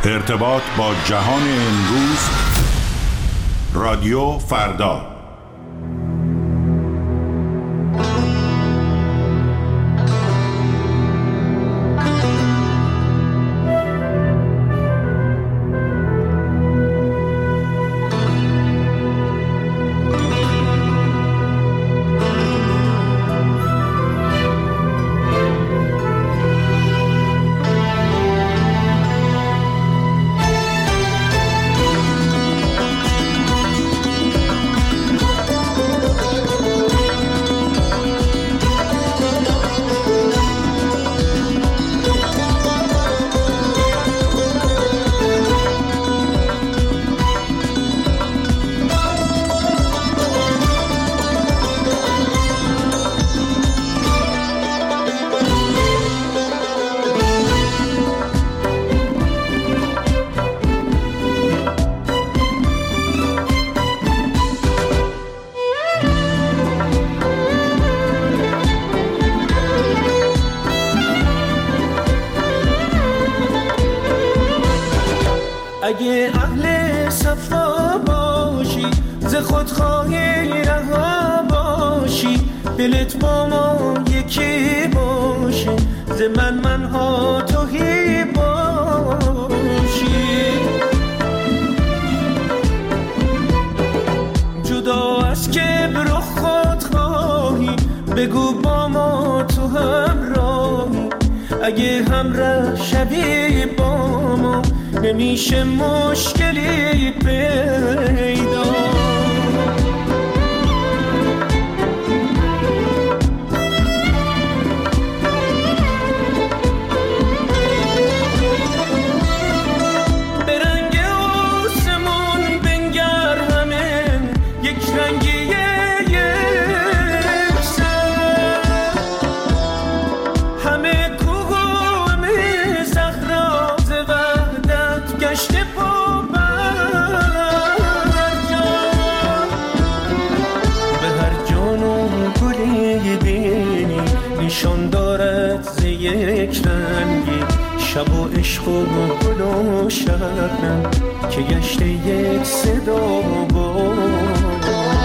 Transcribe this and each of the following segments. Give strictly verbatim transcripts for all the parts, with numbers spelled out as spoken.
ارتباط با جهان امروز، رادیو فردا. اگه اهل صفا باشی، ز خودخواهی رها باشی، دلت با ما یکی باشه، ز من منها توهی باشی. جدا از کبر و خودخواهی، بگو با ما تو همراهی. اگه همراه شوی با ما، نمیشه مشکلی پیدا. به رنگ آسمون بنگر، همه یک رنگی یک سر، همه کوه و همه صحرا، ز وحدت گشته پا بر جان. به هر جان و گلی بینی، نشان دارد ز یک رنگی. شب و عشق و گل و شبنم، که گشته یک صدا بود.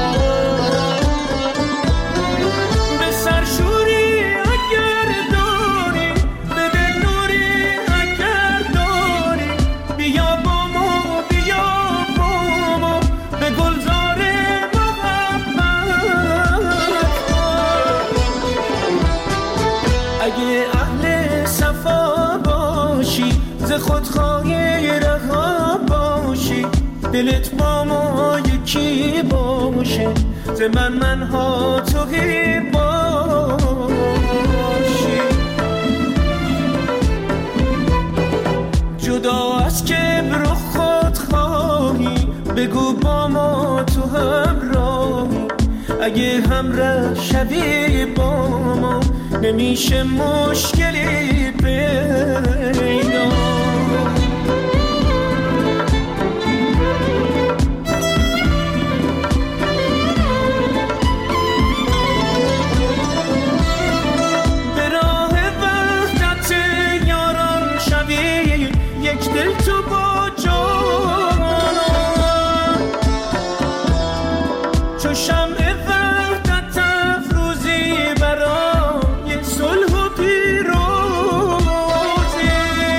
به سرشوری اگر داری، به دل نوری اگر داری، بیا با ما بیا با ما، به گلزار محبت. اگه اهل صفا باشی، ز خودخواهی رها باشی، دلت با ما یکی باشه، ز من منها توهی باشی. جدا از کبر و خودخواهی، بگو با ما تو همراهی. اگه همراه شوی با ما، نمیشه مشکلی پیدا. به راه وحدت یاران شوی، یک دل تو با جانان. چو شمع وحدت افروزی، برای صلح و پیروزی.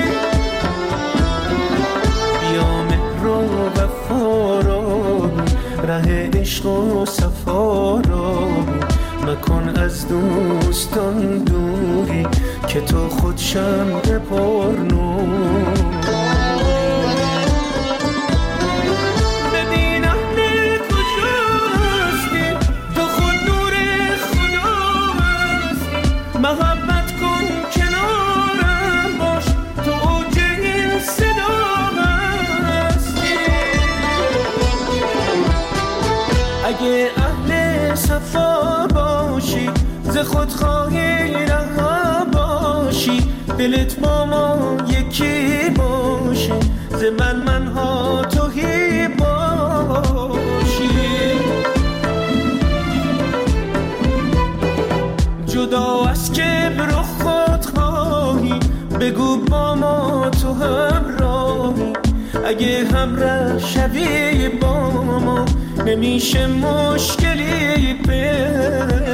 بیا مهر و وفا را، ره عشق و صفا را، مکن از دوستان دوری، که تو خود شمع پرنوری. ببین اهل کجاستی، تو خود نور خدا هستی. محبت کن کنارم باش، تو اوج این صدا هستی. اگه اهل صفا باشی، ز خودخواهی رها باشی، دلت با ما یکی باشه، ز من منها توهی باشی. جدا از کبر و خودخواهی، بگو با ما تو همراهی. اگه همراه شوی با ما نمیشه مشکلی پیدا.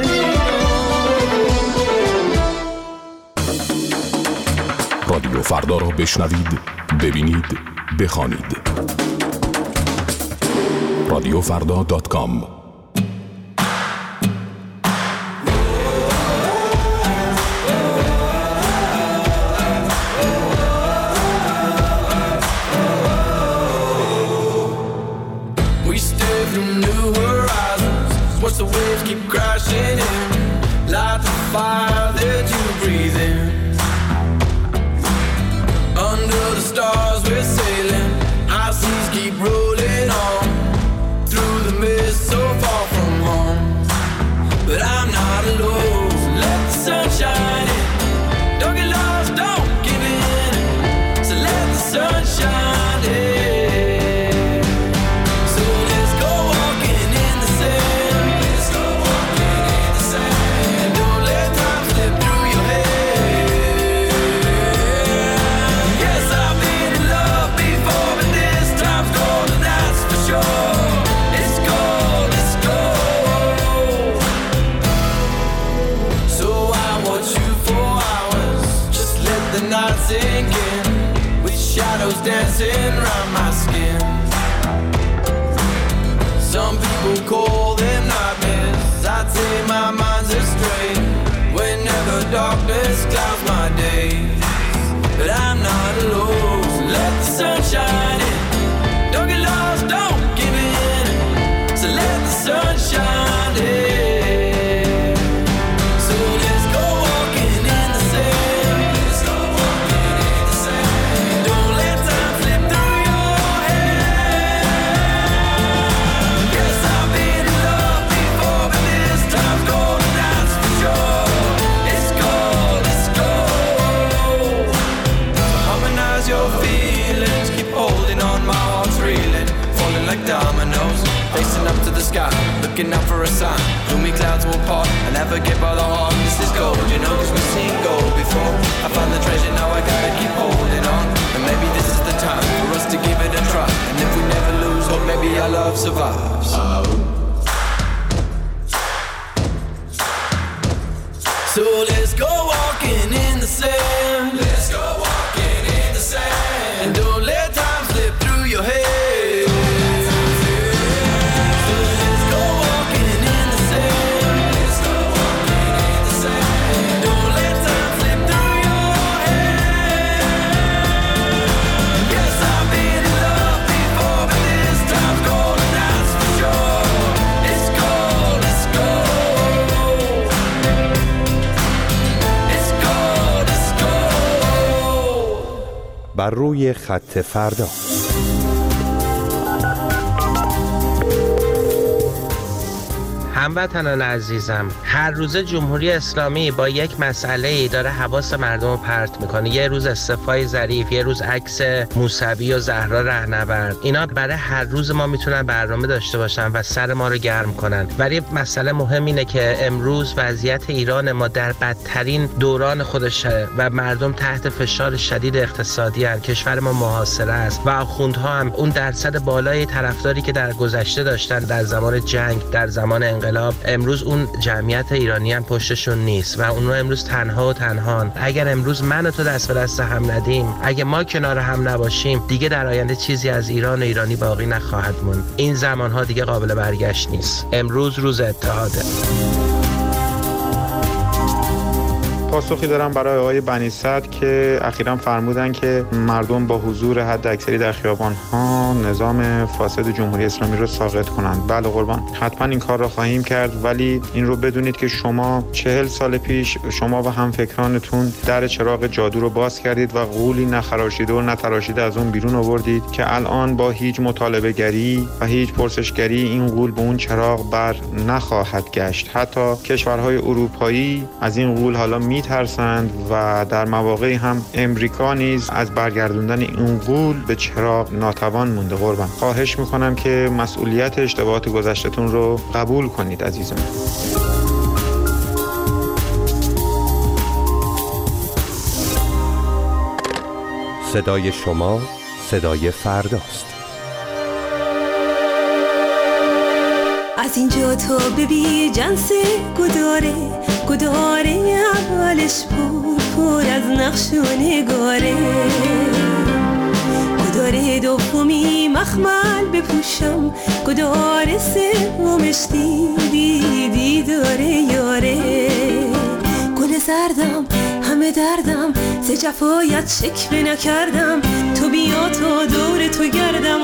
رادیو فردا را بشنوید، ببینید، بخوانید. رادیو فردا دات کام. Watch the waves keep crashing in, light the fire that you breathe in. Under the stars we're sailing, our seas keep rolling on, through the mist so far from home. But I'm not alone, so let the sun shine in. Don't get lost, don't give in, so let the sun shine in. Sinking with shadows dancing around my skin. Some people call them nightmares, I'd say my mind's astray whenever darkness clouds my days. But I'm not alone, so let the sun shine in. Don't get lost, don't give in, so let the sun shine in. Dominoes, facing up to the sky, looking up for a sign. Gloomy clouds will part, I never get by the heart. This is gold, you know, cause we've seen gold before. I found the treasure, now I gotta keep holding on. And maybe this is the time for us to give it a try. And if we never lose hope, maybe our love survives. So let's go walking in the sand. Let's go walking in the sand. And don't let time slip through your head. بر روی خط فردا. هموطنان عزیزم، هر روز جمهوری اسلامی با یک مسئله داره حواس مردم رو پرت میکنه. یه روز استعفای ظریف، یه روز عکس موسوی و زهرا رهنورد. اینا برای هر روز ما میتونن برنامه داشته باشن و سر ما رو گرم کنن. ولی مسئله مهم اینه که امروز وضعیت ایران ما در بدترین دوران خودشه و مردم تحت فشار شدید اقتصادی هستند. کشور ما محاصره است و آخوندها هم اون درصد بالای طرفداری که در گذشته داشتن در زمان جنگ، در زمان انقلاب، امروز اون جمعیت ایرانی هم پشتشون نیست و اونها امروز تنها و تنهان. اگر امروز من و تو دست به دست هم ندیم، اگه ما کنار هم نباشیم، دیگه در آینده چیزی از ایران و ایرانی باقی نخواهد موند. این زمانها دیگه قابل برگشت نیست. امروز روز اتحاده. پاسخی دارم برای آقای بنی صدر که اخیراً فرمودن که مردم با حضور حد اکثری در خیابان‌ها نظام فاسد جمهوری اسلامی رو ساقط کنند. بله قربان، حتما این کار را خواهیم کرد، ولی این رو بدونید که شما چهل سال پیش شما و همفکرانتون در چراغ جادو رو باز کردید و غولی نخراشیده و نتراشیده از اون بیرون آوردید که الان با هیچ مطالبه گری و هیچ پرسشگری این غول به اون چراغ بر نخواهد گشت. حتی کشورهای اروپایی از این غول حالا می ترسند و در مواقعی هم امریکا نیز از برگردوندن این غول به چراغ ناتوان مونده. قربان، خواهش میکنم که مسئولیت اشتباهات گذشته‌تون رو قبول کنید عزیزم. صدای شما، صدای فرداست. از اینجا تا ببی جنس گداره گداره اولش پر پر از نقش و نگاره گداره دومی مخمل بپوشم گداره سومش دیدی دیداره یاره گل زردم همه دردم ز جفایت شکوه نکردم تو بیا تا دور تو گردم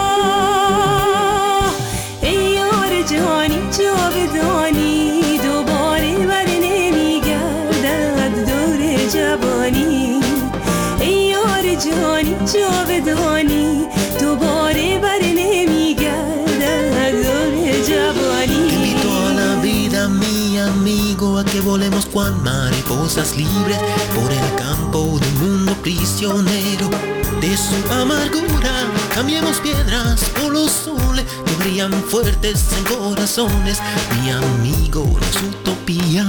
آه ای یار جهانی جاودانی دوباره بر نمیگردد دور جوانی ای یار جهانی جاودانی دوباره بر نمیگردد دور جوانی. Te invito a la vida, mi amigo, a que volemos cual mariposas libres por el campo de un mundo prisionero de su amargura. Cambiemos piedras por los soles que brillan fuertes en corazones. Mi amigo, no es utopía.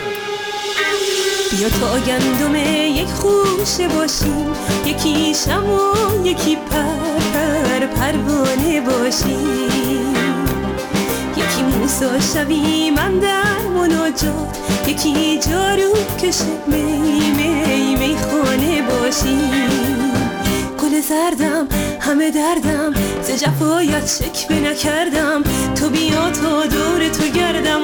بیا تا گندم یک خوشه باشیم یکی شمع و یکی پر پر پروانه باشیم یکی موسی شویم اندر مناجات یکی جارو کش می می می خانه باشیم گل زردم همه دردم ز جفایت شکوه نکردم تو بیا تا دور تو گردم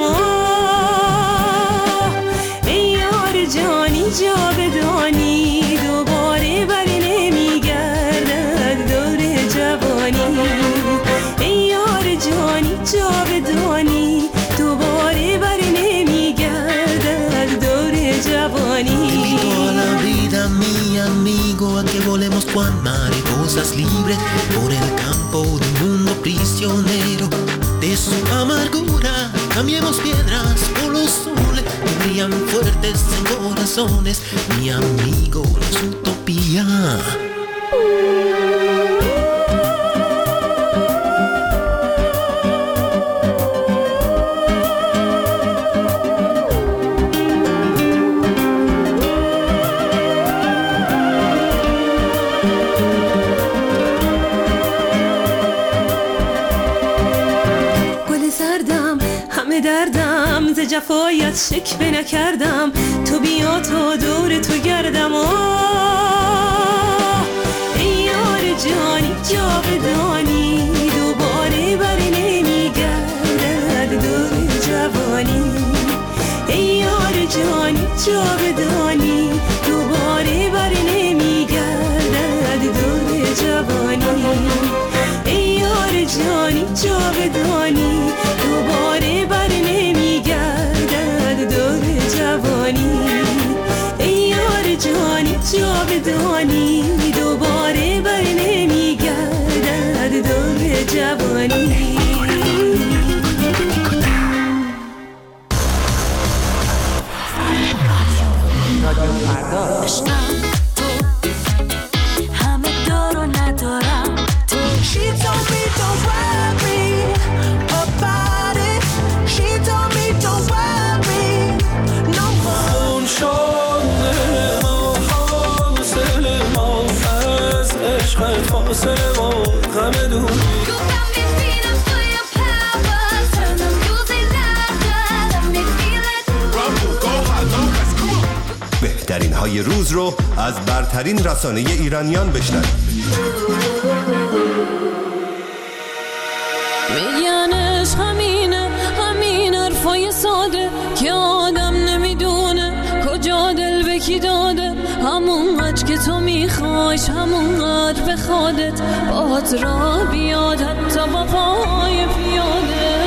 آه ای یار جانی جاودانی دوباره بر نمیگردد دور جوانی ای یار جانی جاودانی دوباره بر نمیگردد دور جوانی. Te invito a la vida, mi amigo, a que volemos cual mariposas libres por el campo de un mundo prisionero de su amargura. Cambiemos piedras por los soles que brillan fuertes en corazones. Mi amigo, no es utopía. دردم ز جفایت شکوه نکردم تو بیا تا دور تو گردم آه ای یار جانی جاودانی دوباره بر نمیگردد دور جوانی ای یار جانی جاودانی دوباره بر نمیگردد دور جوانی ای یار جانی جاودانی دوباره بر نمیگردد دور جوانی ای یار جانی جاودانی دوباره بر نمیگردد دور جوانی. بهترین های روز رو از برترین رسانه ایرانیان بشنوید. میگنش همینه همین حرفای ساده که آدم نمیدونه کجا دل به کی داده همون قدر که تو میخوایش همون قدر به خودت باهات را بیاد حتی با پای پیاده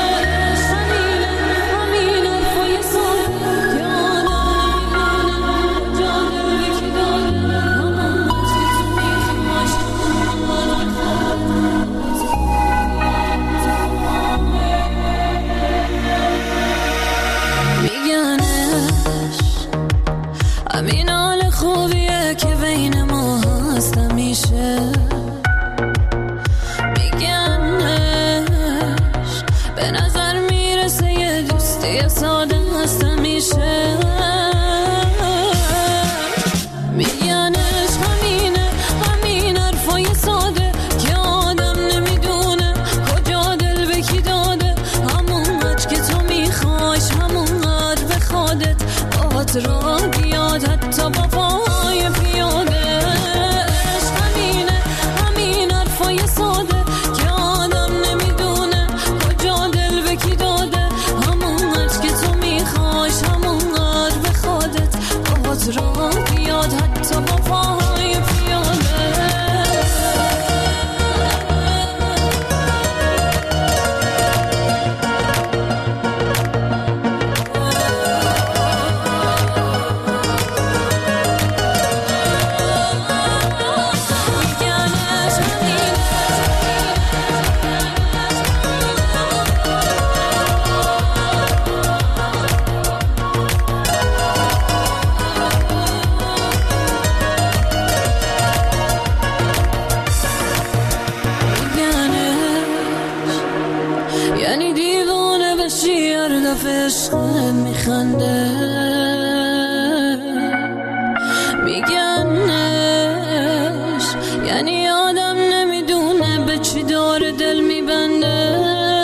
همین حال خوبیه که بین ما هست همیشه میگنش به نظر میرسه یه دوستی ساده هست همیشه میگنش همینه همین حرفای حرفای ساده که آدم نمیدونه کجا دل به کی داده، همونقدر که تو میخوایش همونقدر به خودت باهات را بیاد حتی با پای پیاده. عشق همینه، همین حرفای ساده که آدم نمیدونه کجا دل به کی داده، همونقدر که تو میخوایش همونقدر به خودت باهات را بیاد حتی با پای پیاده. یعنی دیوانه بشی هر دفعه عشقت میخنده، میگنش یعنی آدم نمیدونه به چی داره دل میبنده.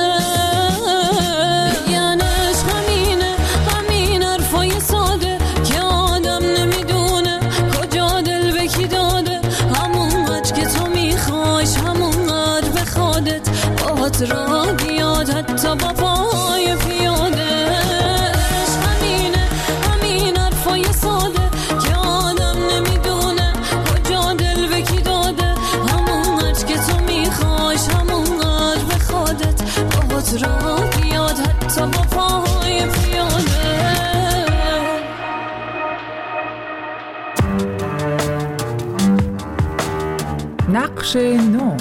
میگنش همینه، همین حرفای ساده که آدم نمیدونه کجا دل به کی داده، همونقدر که تو میخوایش همونقدر به خودت باهات را بیاد حتی با پای پیاده. عشق همینه، همین حرفای ساده که آدم نمیدونه کجا دل به کی داده، همونقدر که تو میخوایش همونقدر به خودت باهات را بیاد حتی با پای پیاده. نقش نو.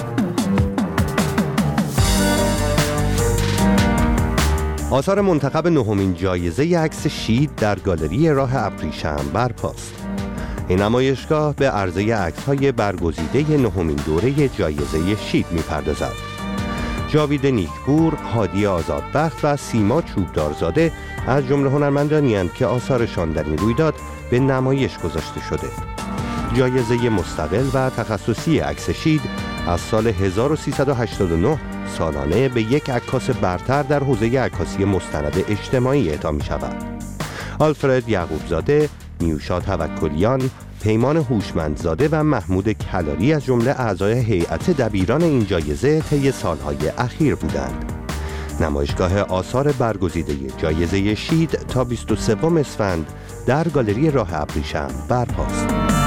آثار منتخب نهمین جایزه عکس شید در گالری راه ابریشم برپاست. این نمایشگاه به عرضه عکس‌های برگزیده نهمین دوره جایزه شید می‌پردازد. جاوید نیکپور، هادی آزادبخت و سیما چوبدارزاده از جمله هنرمندانی اند که آثارشان در این رویداد به نمایش گذاشته شده. جایزه مستقل و تخصصی عکس شید از سال هزار و سیصد و هشتاد و نه سالانه به یک عکاس برتر در حوزه عکاسی مستند اجتماعی اعطا می شود. آلفرد یعقوبزاده، نیوشا توکلیان، پیمان هوشمندزاده و محمود کلاری از جمله اعضای هیئت دبیران این جایزه طی سالهای اخیر بودند. نمایشگاه آثار برگزیده جایزه شید تا بیست و سوم اسفند در گالری راه ابریشم برپاست.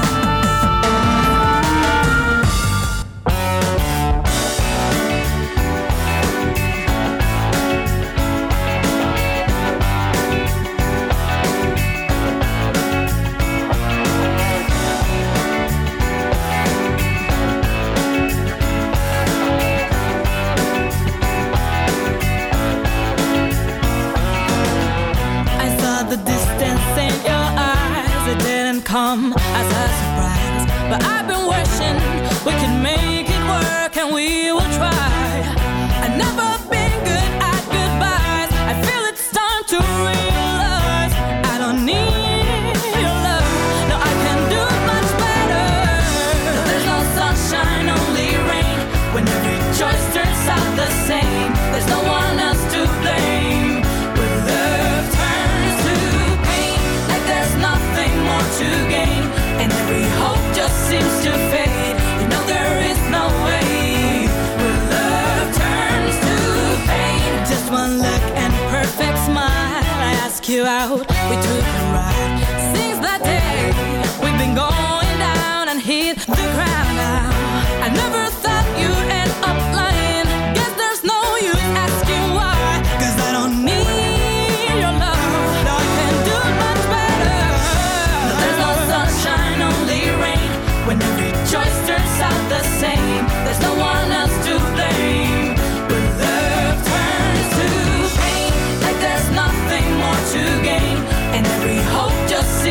Come as a surprise, but I've been wishing we could make it work and we will try. I've never been good at goodbyes. I feel it's time to realize I don't need your love. No, I can do much better. No, there's no sunshine, only rain. When every choice turns out the same, there's no one else to blame. When love turns to pain, like there's nothing more to gain, and every hope just seems to fade. You know there is no way. When love turns to pain, just one look and perfect smile. I ask you out, we took a ride. Since that day, we've been going down and hit the ground now. I never thought you'd end up lying. Guess there's no use asking why, 'cause I don't need your love. No, I can do much better. No, there's no sunshine, only rain. When every choice turns out the same, there's no one else to blame. When love turns to pain, like there's nothing more to gain, and every hope just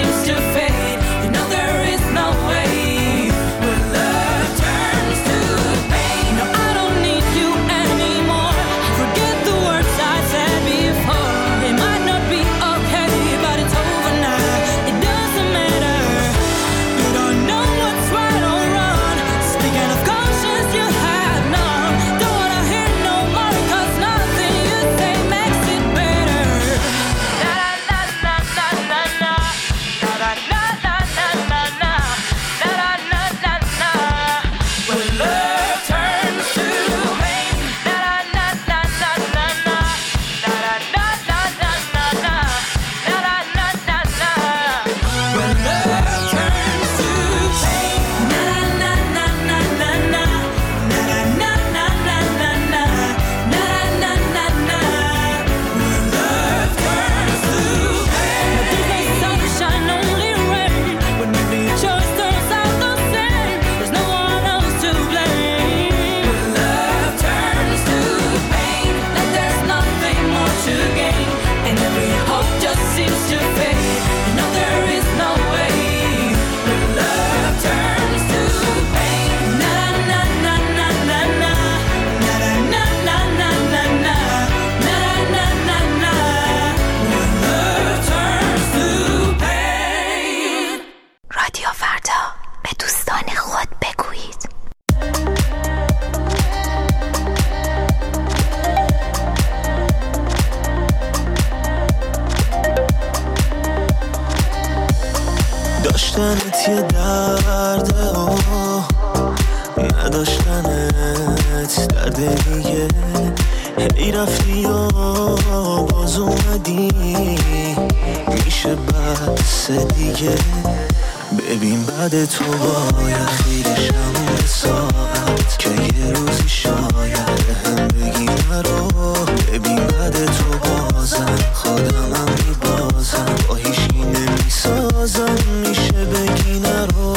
نداشتنت درد دیگه، هی رفتی و باز اومدی، میشه بس دیگه. ببین بعد تو باید خیرشم به ساعت که یه روزی شاید هم بگی نرو. ببین بعد تو بازم خودمم میبازم، با هیچی نمیسازم، میشه بگی نرو.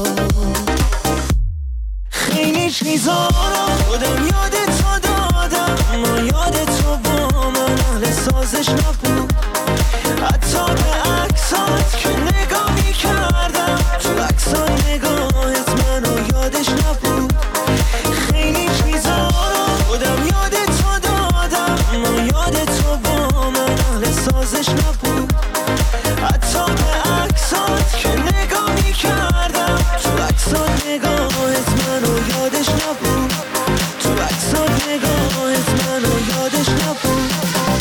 خیلی چیزا رو خودم یاد تو دادم، اما یاد تو با من اهل سازش نبود. حتی به عکسات که نگاه میکردم، تو عکسات نگاهت منو یادش نبود. خیلی چیزا رو خودم یاد تو دادم، اما یاد تو با من اهل سازش نبود. حتی به عکسات که نگاه میکردم، تو عکسات نگاهت منو یادش نبود. تو عکسات نگاهت منو یادش نبود.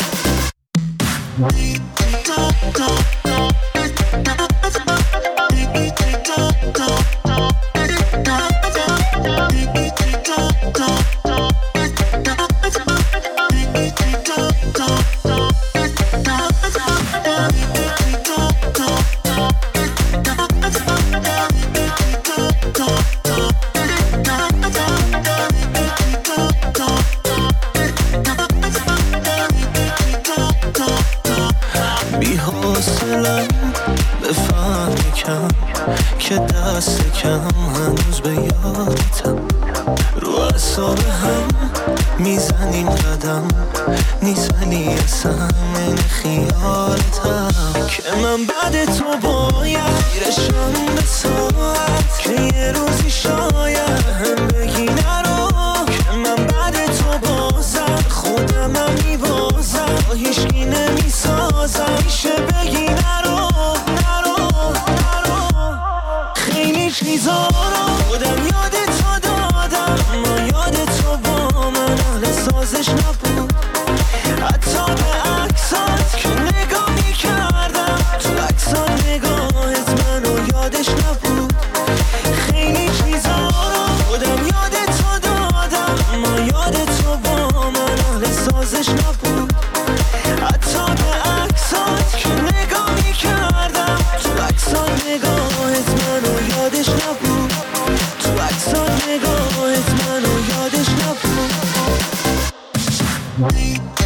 بی حاصلم بفهم کم که دست کم هنوز به یادتم. رو اعصاب هم میزنیم قدم، نیزنی اصلا من خیالتم. که من بعد تو باید گیرشم به ساعت که یه روزی شاید هم بگی نرو. که من بعد تو بازم خودمم میبازم، با هیچکی نمیسازم، میشه بگی نرو نرو نرو. خیلی چیزا رو خودم یاد تو دادم، اما یاد تو با من اهل سازش نبود. حتی به عکسات که نگاه میکردم، تو عکسات نگاهت منو یادش نبود. خیلی چیزا رو خودم یاد تو دادم، اما یاد تو با من اهل سازش نبود. حتی به عکسات که نگاه میکردم، تو عکسات نگاهت منو یادش نبود. تو عکسات نگاهت منو یادش نبود.